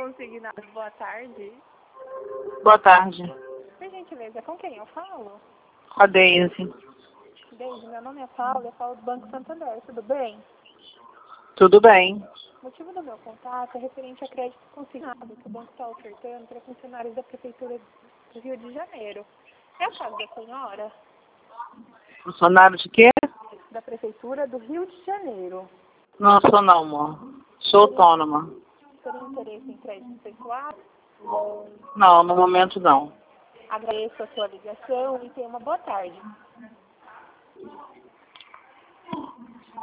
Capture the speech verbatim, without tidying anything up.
Consignado, boa tarde. Boa tarde. Por gentileza, com quem eu falo? Com a Deise. Deise, meu nome é Paula, eu falo do Banco Santander, tudo bem? Tudo bem. O motivo do meu contato é referente a crédito consignado que o banco está ofertando para funcionários da Prefeitura do Rio de Janeiro. É o caso da senhora? Funcionário de quê? Da Prefeitura do Rio de Janeiro. Não sou não, amor. Sou autônoma. Teria interesse em crédito pessoal? Não, no momento não. Agradeço a sua ligação e tenha uma boa tarde.